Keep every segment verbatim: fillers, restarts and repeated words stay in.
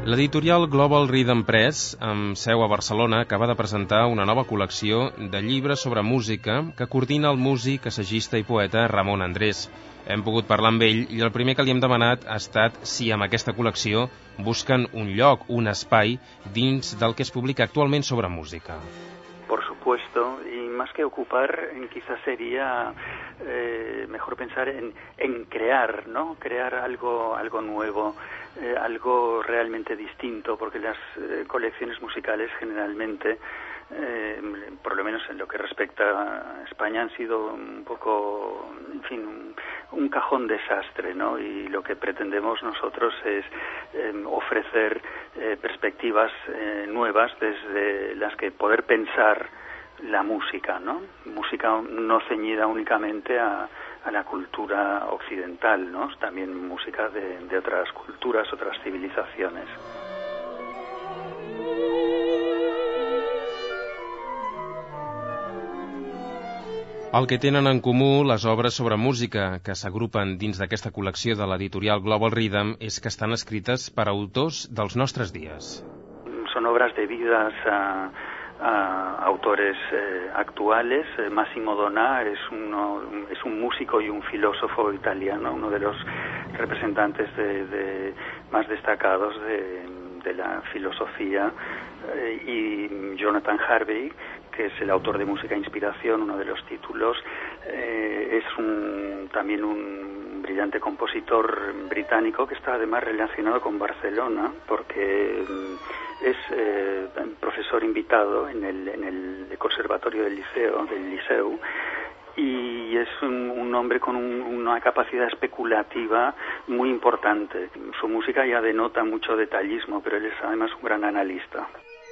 L'editorial Global Rhythm Press, amb seu a Barcelona, acaba de presentar una nova col·lecció de llibres sobre música que coordina el músic, assagista i poeta Ramon Andrés. Hem pogut parlar amb ell i el primer que li hem demanat ha estat si amb aquesta col·lecció busquen un lloc, un espai, dins del que es publica actualment sobre música. Por supuesto, y más que ocupar, quizás sería eh, mejor pensar en, en crear, ¿no? Crear algo, algo nuevo, eh, algo realmente distinto, porque las eh, colecciones musicales generalmente, eh, por lo menos en lo que respecta a España, han sido un poco, en fin, un, un cajón desastre, ¿no? Y lo que pretendemos nosotros es eh, ofrecer eh, perspectivas eh, nuevas desde las que poder pensar la música, ¿no? Música no ceñida únicamente a, a la cultura occidental, ¿no? También música de, de otras culturas, otras civilizaciones. El que tenen en comú les obres sobre música que s'agrupen dins d'aquesta col·lecció de l'editorial Global Rhythm és que estan escrites per autors dels nostres dies. Son obras debidas a, a autores eh, actuales. Massimo Donà es, uno, es un músico y un filósofo italiano, uno de los representantes de, de más destacados de, de la filosofía, eh, y Jonathan Harvey, que es el autor de Música e Inspiración, uno de los títulos, eh, es un, también un brillante compositor británico que está además relacionado con Barcelona, porque es eh, profesor invitado en el, en el Conservatorio del Liceo, del Liceu, y es un, un hombre con un, una capacidad especulativa muy importante. Su música ya denota mucho detallismo, pero él es además un gran analista.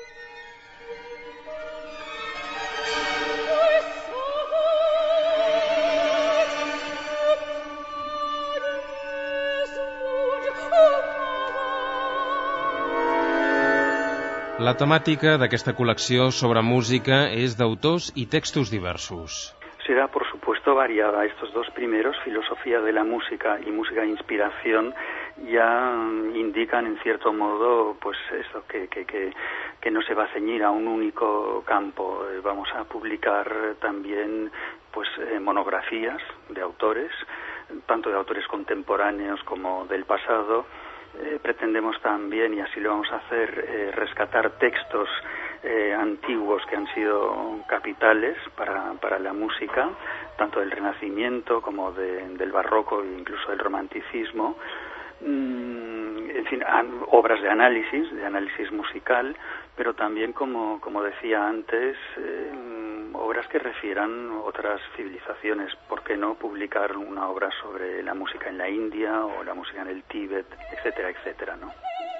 La temàtica d'aquesta col·lecció sobre música és d'autors i textos diversos. Será, por supuesto, variada. Estos dos primeros, Filosofía de la Música y Música e Inspiración, ya indican en cierto modo pues eso, que, que, que, que no se va a ceñir a un único campo. Vamos a publicar también pues eh, monografías de autores, tanto de autores contemporáneos como del pasado. Eh, pretendemos también, y así lo vamos a hacer, eh, rescatar textos eh, antiguos que han sido capitales para, para la música, tanto del Renacimiento como de, del Barroco e incluso del Romanticismo. Mm, en fin, an, obras de análisis, de análisis musical, pero también, como, como decía antes, eh, obras que refieran otras civilizaciones. ¿Por qué no publicar una obra sobre la música en la India o la música en el Tíbet, etcétera, etcétera, ¿no?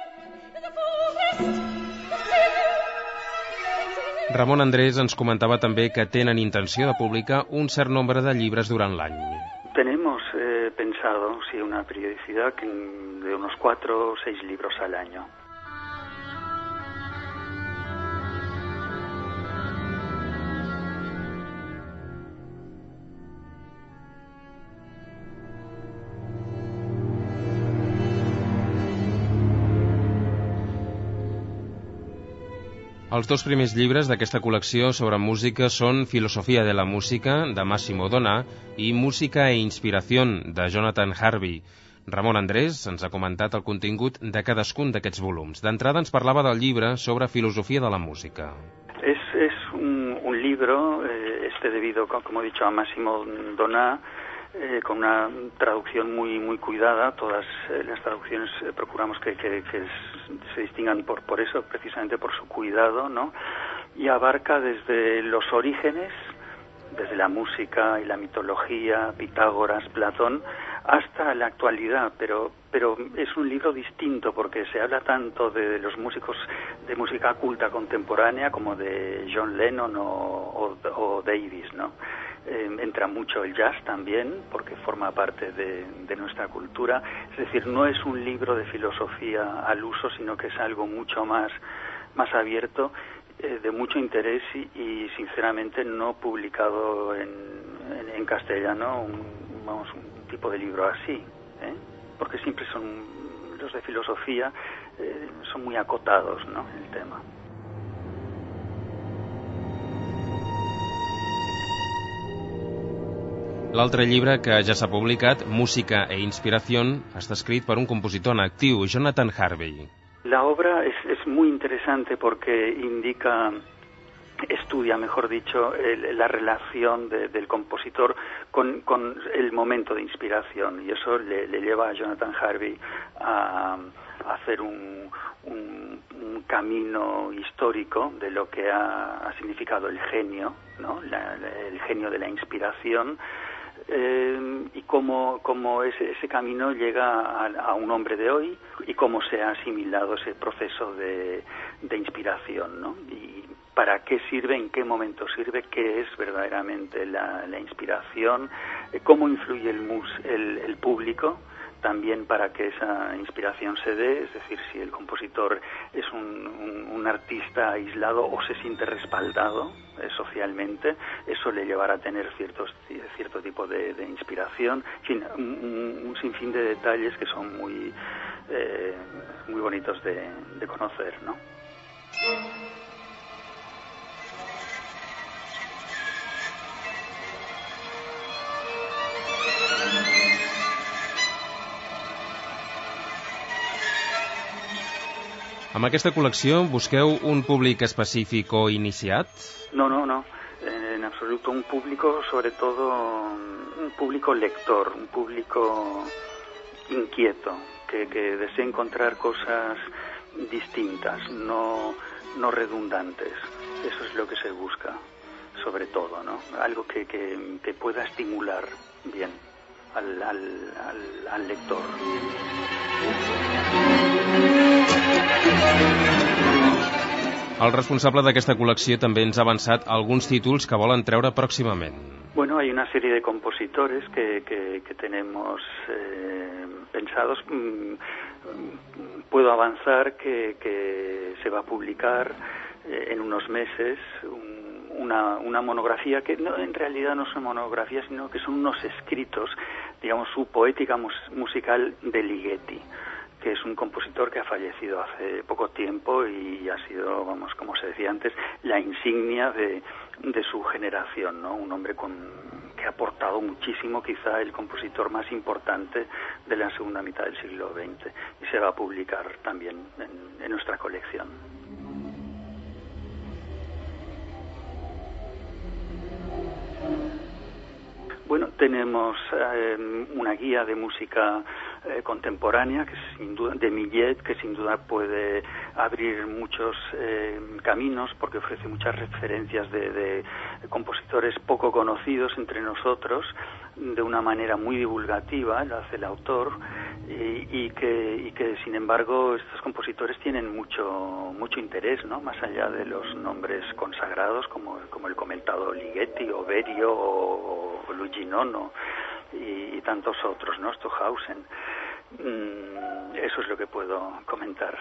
Ramon Andrés ens comentava també que tenen intenció de publicar un cert nombre de llibres durant l'any. Tenemos eh, pensado, sí, una periodicidad de unos cuatro o seis libros al año. Els dos primers llibres d'aquesta col·lecció sobre música són Filosofía de la Música, de Massimo Donà, i Música e Inspiración, de Jonathan Harvey. Ramon Andrés ens ha comentat el contingut de cadascun d'aquests volums. D'entrada ens parlava del llibre sobre Filosofía de la Música. Es, es un, un libro, eh, este debido, como he dicho, a Massimo Donà, Eh, con una traducción muy muy cuidada. Todas eh, las traducciones eh, procuramos que, que, que se distingan por, por eso, precisamente por su cuidado, ¿no? Y abarca desde los orígenes, desde la música y la mitología, Pitágoras, Platón, hasta la actualidad, pero pero es un libro distinto porque se habla tanto de los músicos de música culta contemporánea como de John Lennon o, o, o Davis, ¿no? Eh, entra mucho el jazz también, porque forma parte de, de nuestra cultura. Es decir, no es un libro de filosofía al uso, sino que es algo mucho más, más abierto, eh, de mucho interés y, y sinceramente no publicado en, en, en castellano, un, vamos, un tipo de libro así, ¿eh? Porque siempre son los de filosofía, eh, son muy acotados, ¿no?, en el tema. L'altre llibre que ja s'ha publicat, Música e inspiración, està escrit per un compositor en actiu, Jonathan Harvey. La obra es, es muy interesante porque indica, estudia, mejor dicho, el, la relación de, del compositor con, con el momento de inspiración, y eso le, le lleva a Jonathan Harvey a, a hacer un, un, un camino histórico de lo que ha, ha significado el genio, ¿no?, la, la, el genio de la inspiración. Eh, y cómo, cómo ese, ese camino llega a, a un hombre de hoy y cómo se ha asimilado ese proceso de, de inspiración, ¿no? Y para qué sirve, en qué momento sirve, qué es verdaderamente la, la inspiración, eh, cómo influye el, mus, el, el público también para que esa inspiración se dé, es decir, si el compositor es un, un, un artista aislado o se siente respaldado eh, socialmente, eso le llevará a tener ciertos, cierto tipo de, de inspiración, en fin, un, un sinfín de detalles que son muy, eh, muy bonitos de, de conocer, ¿no? Amb aquesta col·lecció busqueu un públic específic o iniciat? No, no, no. En absoluto. Un público, sobre todo, un público lector, un público inquieto, que, que desea encontrar cosas distintas, no, no redundantes. Eso es lo que se busca, sobre todo, ¿no? Algo que, que, que pueda estimular bien al, al, al, al lector. El responsable d'aquesta col·lecció també ens ha avançat alguns títols que volen treure pròximament. Bueno, hay una serie de compositores que, que, que tenemos eh, pensados. Puedo avanzar que, que se va a publicar eh, en unos meses un, una, una monografía que no, en realidad no son monografías, sino que son unos escritos, digamos, su poética mus, musical de Ligeti, que es un compositor que ha fallecido hace poco tiempo y ha sido, vamos, como se decía antes, la insignia de, de su generación, ¿no? Un hombre con, que ha aportado muchísimo, quizá el compositor más importante de la segunda mitad del siglo veinte, y se va a publicar también en, en nuestra colección. Bueno, tenemos eh, una guía de música eh, contemporánea, que sin duda, de Millet, que sin duda puede abrir muchos eh, caminos, porque ofrece muchas referencias de, de compositores poco conocidos entre nosotros, de una manera muy divulgativa, lo hace el autor, y, y, que, y que sin embargo estos compositores tienen mucho mucho interés, ¿no?, más allá de los nombres consagrados como, como el comentado Ligeti o Berio o, o Luigi Nono y, y tantos otros, ¿no?, Stockhausen. Mm, eso es lo que puedo comentar.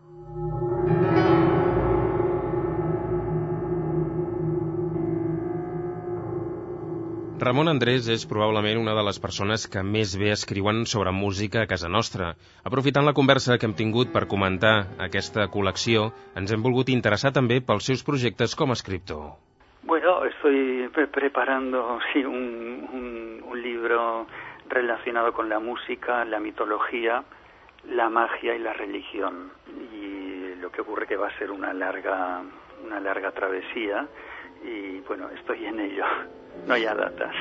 Ramon Andrés és probablement una de les persones que més bé escriuen sobre música a casa nostra. Aprofitant la conversa que hem tingut per comentar aquesta col·lecció, ens hem volgut interessar també pels seus projectes com a escriptor. Bueno, estoy pre preparando sí, un, un, un libro relacionado con la música, la mitología, la magia y la religión. Y lo que ocurre que va a ser una larga, una larga travesía y bueno, estoy en ello. No hi ha dates.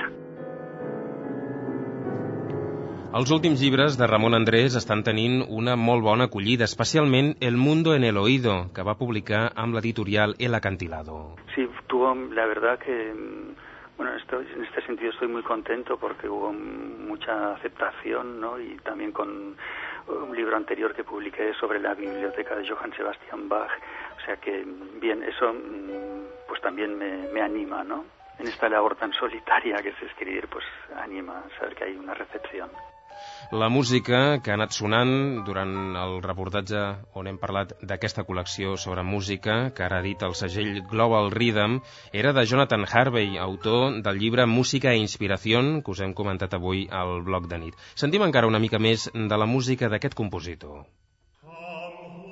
Els últims llibres de Ramon Andrés estan tenint una molt bona acollida, especialment El mundo en el oído, que va publicar amb l'editorial El Acantilado. Sí, tuvo, la verdad que, bueno, estoy, en este sentido estoy muy contento porque hubo mucha aceptación, ¿no? Y también con un libro anterior que publiqué sobre la biblioteca de Johann Sebastian Bach, o sea que, bien, eso pues también me, me anima, ¿no? En esta labor tan solitaria que es escribir, pues anima a saber que hay una recepción. La música que ha anat sonant durant el reportatge on hem parlat d'aquesta col·lecció sobre música, que ara ha dit el segell Global Rhythm, era de Jonathan Harvey, autor del llibre Música e inspiración, que us hem comentat avui al blog de nit. Sentim encara una mica més de la música d'aquest compositor.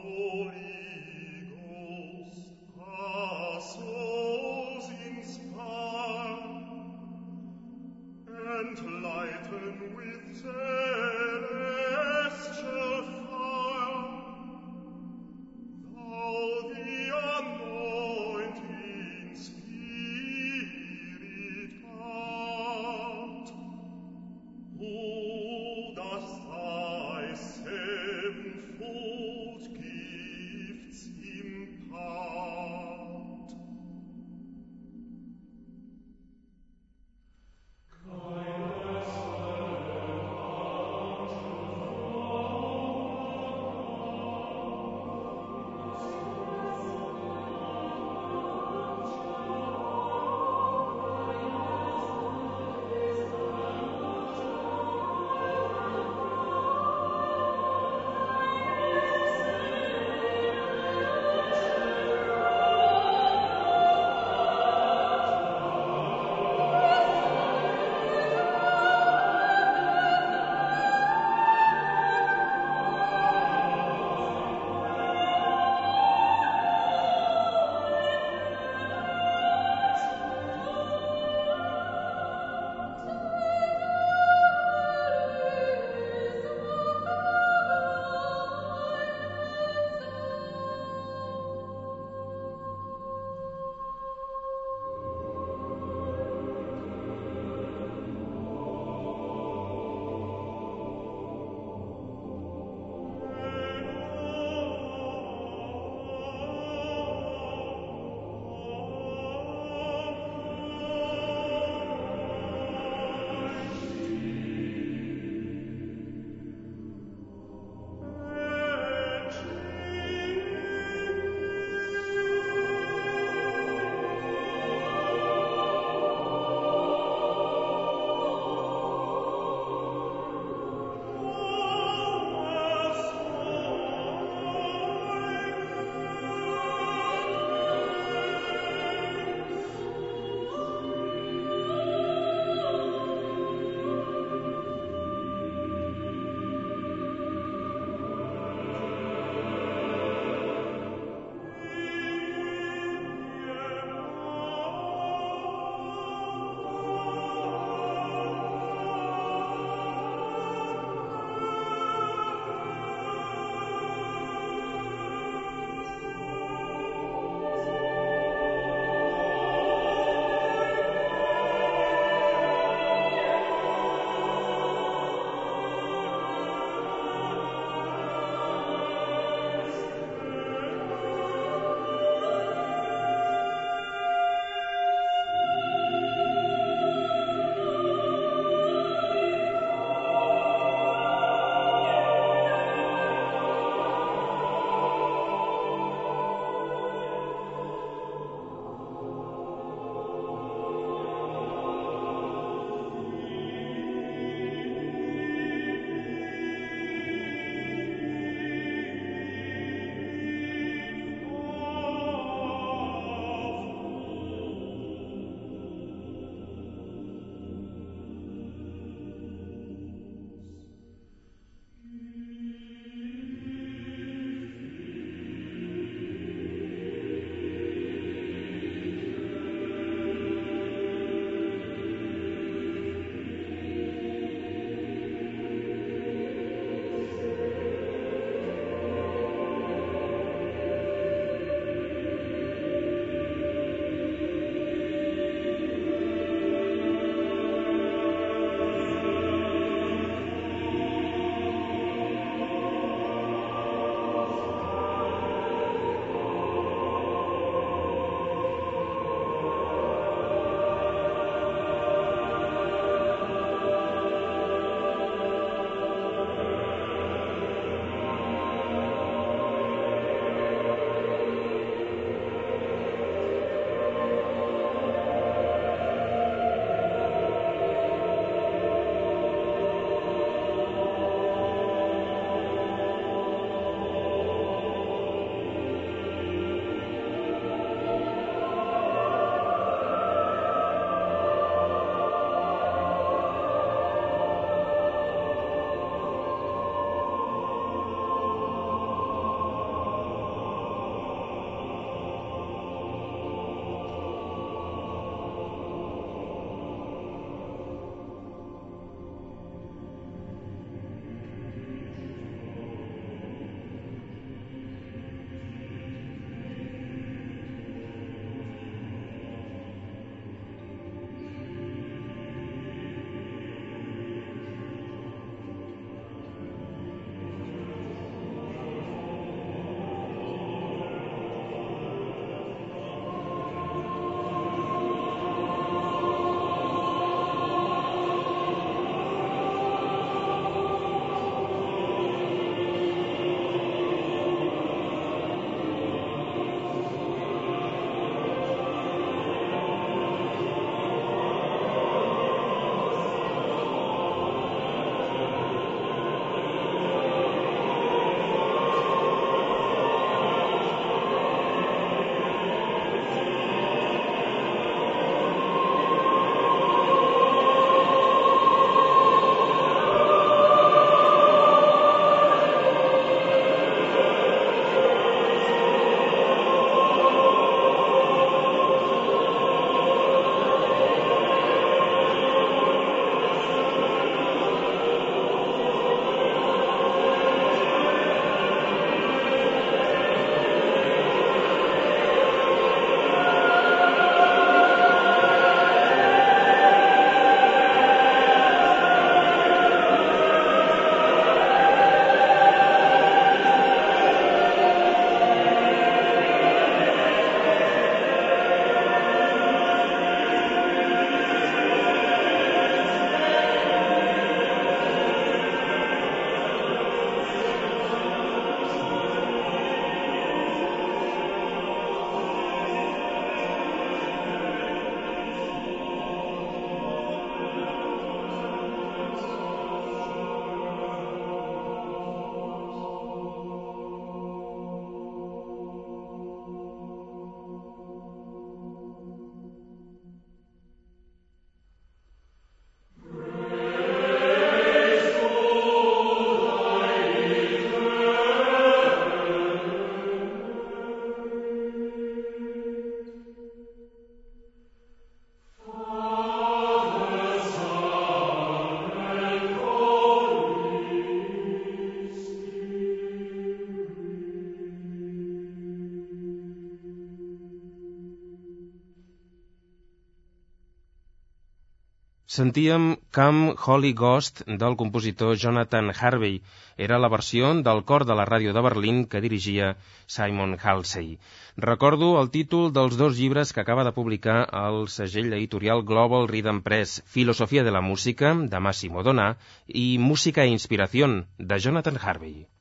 Sentíem Come Holy Ghost del compositor Jonathan Harvey. Era la versió del cor de la ràdio de Berlín que dirigia Simon Halsey. Recordo el títol dels dos llibres que acaba de publicar el segell editorial Global Rhythm Press, Filosofia de la música, de Massimo Donà, i Música e inspiración, de Jonathan Harvey.